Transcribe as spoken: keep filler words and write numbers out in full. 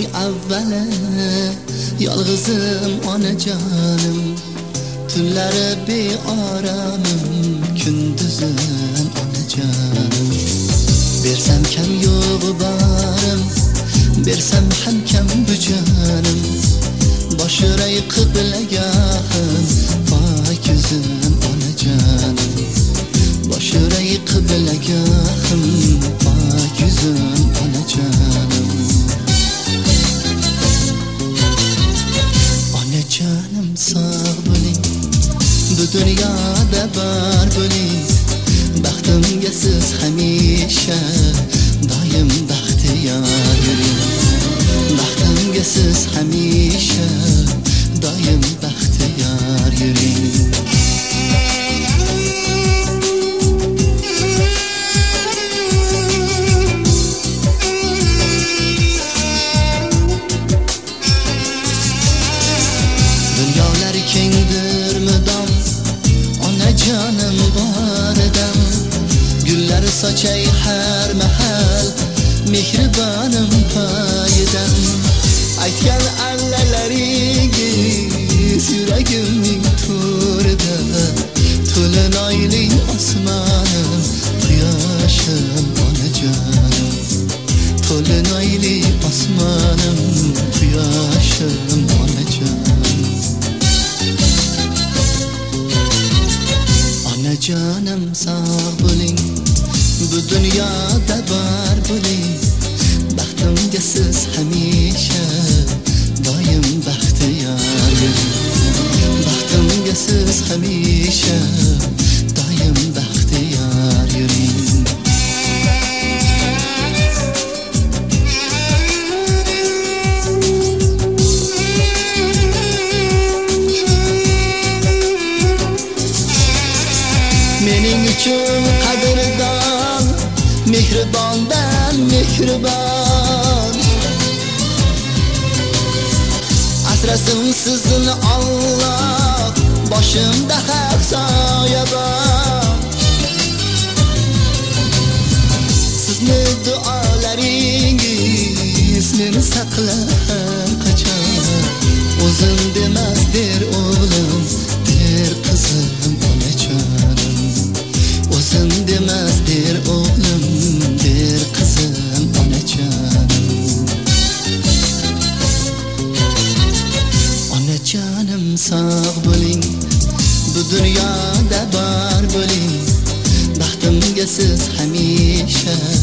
avvali yolg'izim onajonim, tunlari beoramim, kunduzim onajonim. Bersam kam yo'g'i borim, bersam ham kam bu jonim, boshiray qiblagahim, pok yuzim onajonim. Boshiray qiblagahim, pok yuzim onajonim. Onajonim sog' bo'ling, bu dunyoda bor bo'ling, baxtimga siz hamisha doim baxtiyor yuring. Baxtimga siz hamisha doim baxtiyor yuring. Dunyolar kengdir mudom, onajonim boridan, gullar sochay har mahal, mehribonim poyidan. Aytgan allalaringiz yuragimning to'rida, to'lin oyli osmonim, quyoshim onajonim. To'lin oyli osmonim, quyoshim onajonim. Onajonim sog' bo'ling, bu dunyoda bor bo'ling, baxtimga siz hamisha doim baxtiyor yuring. Baxtimga siz hamisha doim baxtiyor yuring. Mening uchun qadrdon, mehribondan mehribon, asrasin sizni Alloh, boshimda haq soyabon. Sizni duolaringiz meni saqlar qachon, o'zim demas der o'g'lim, der qizim onajonim. O'zim demas der o'g'lim, der qizim onajonim. Onajonim sog' bo'ling, bu dunyoda bor bo'ling, baxtimga siz hamisha